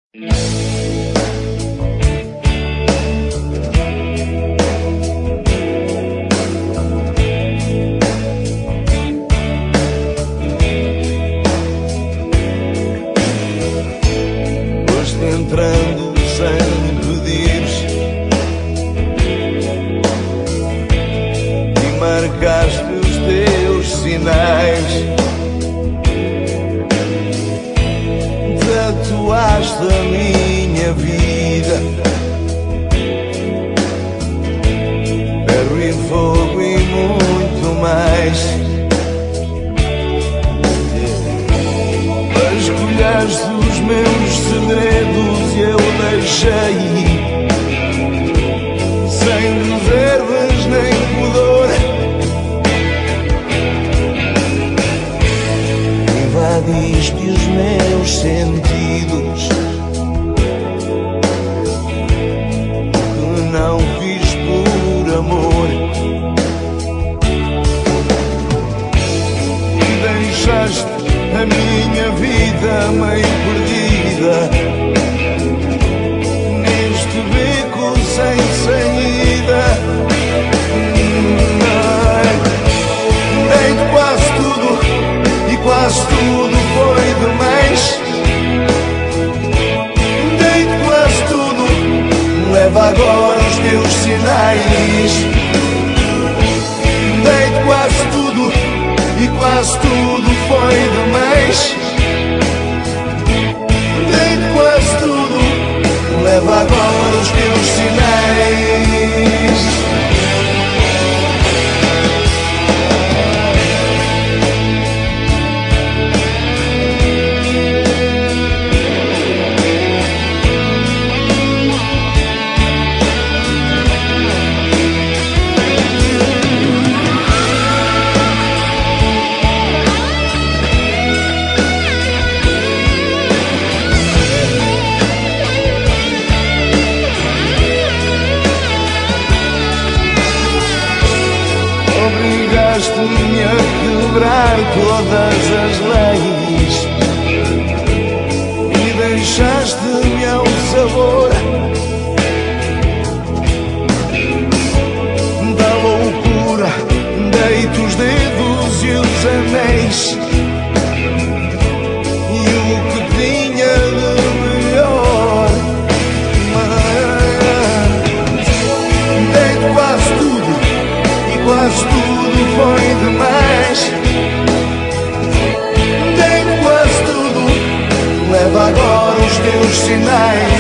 Foste entrando sem pedires e marcaste os teus sinais. Tatuaste a minha vida, ferro e fogo e muito mais. Escolhaste os meus segredos e eu deixei, sem reservas nem pudor. Invadiste os meus sentidos, que não fiz por amor, e deixaste a minha vida meio perdida neste beco sem saída. Dei-te quase tudo e quase tudo foi demais. Dei-te quase tudo, leva agora os teus sinais. Dei-te quase tudo e quase tudo foi demais. Dei-te quase tudo, leva agora os teus sinais. Obrigaste-me a quebrar todas as leis e deixaste-me ao sabor da loucura. Dei-te os dedos e os anéis e o que tinha de melhor. Dei-te quase tudo e quase tudo foi demais. Dei-te quase tudo, leva agora os teus sinais.